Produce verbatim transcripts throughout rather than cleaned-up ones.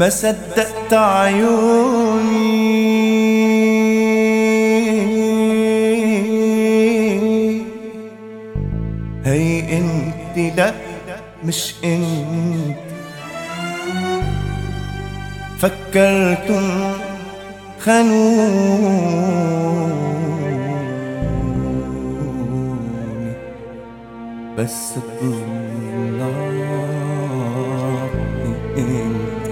ما صدقت عيوني هي انت لا مش انت فكرتم خانوني بس طلعتني انت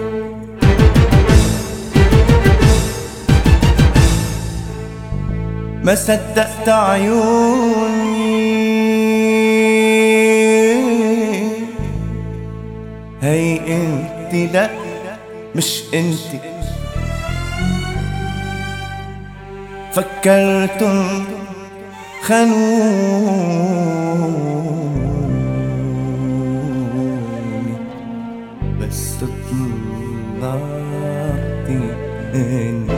ما صدقت عيوني هي انت لا مش انت فكرتم خانوني بس طلعتي انت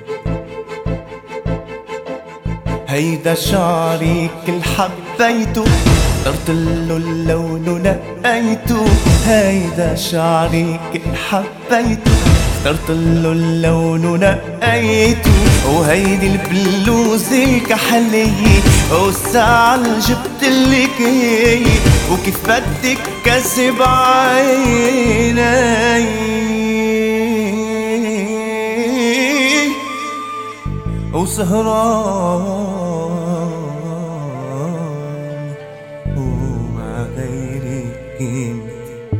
هيدا شعري كل حبيته اخترت له اللون نقيته هيدا شعري كل حبيته اخترت له اللون نقيته وهيدي البلوزة الكحلية والساعة اللي جبتلك هي وكيف بدك كسب عيني وسهران ومع غيرك انت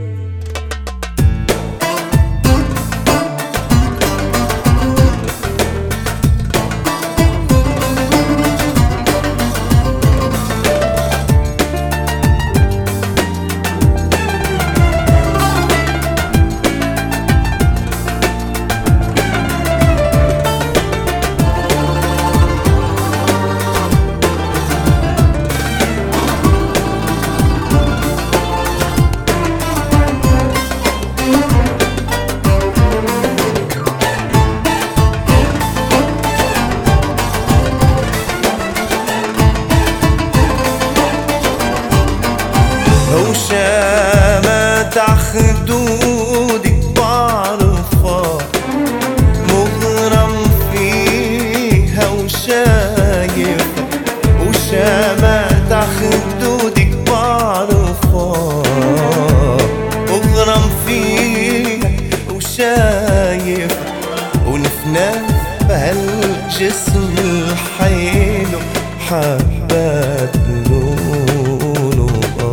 وشامت عخدودك بعرفها مغرم فيها وشايفها وشامت عخدودك بعرفها مغرم فيها وشايفها ونفناف بهالجسم الحيلو حبات لونه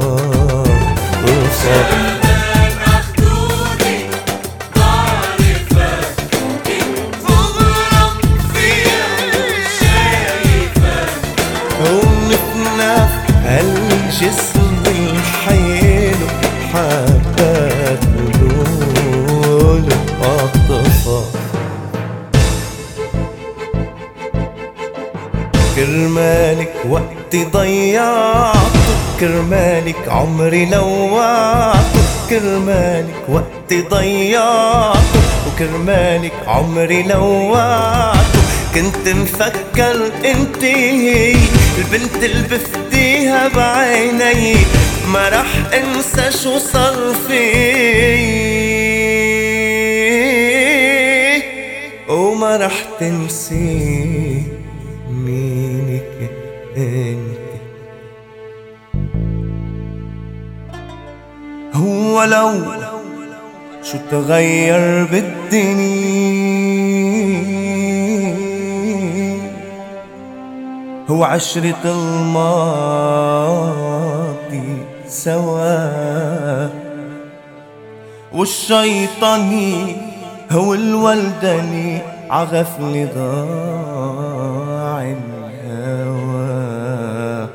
شامت عخدودك بعرفك مغرم فيها وشايفك ونفناف هالجسم الحيلو حبات لونه عطفة كرمالك وقتي ضيعته كرمالك عمري لوعته كرمالك وقتي ضيعته وكرمالك عمري لوعته كنت مفكر انت هي البنت اللي بفديها بعيني ما رح انسى شو صار فيه وما رح تنسي مينك انت هو لو شو تغير بالدنيا هو عشرة الماضي سوا والشيطاني هو الولداني عغفل ضاع الهوى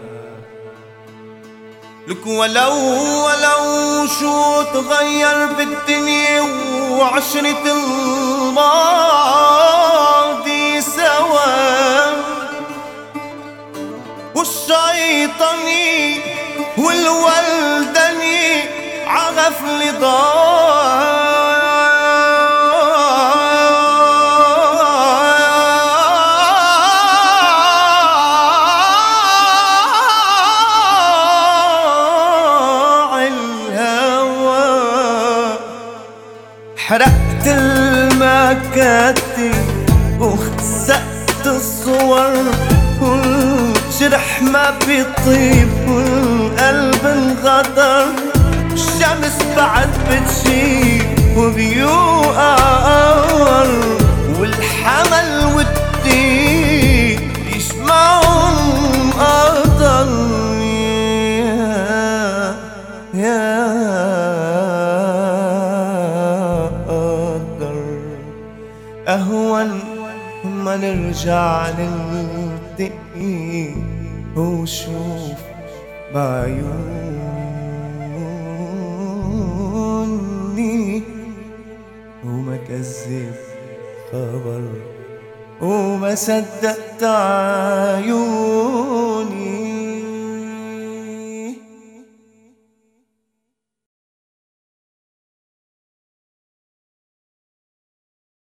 لك ولو ولو شو تغير بالدنيا وعشرة الماضي سوا والشيطاني والولداني عغفل ضاع الهوى حرقت متل ما كاتب وخسقت الصور، والجرح ما بيطيب والقلب انغدر. الشمس بعد بتشيب وبيوقر، والحمل والضيق يجمعهم قدر. يا يا قدر أهون ما نرجع نلتقي وشوف بعيوني، وما كذب خبر وما صدقت عيوني.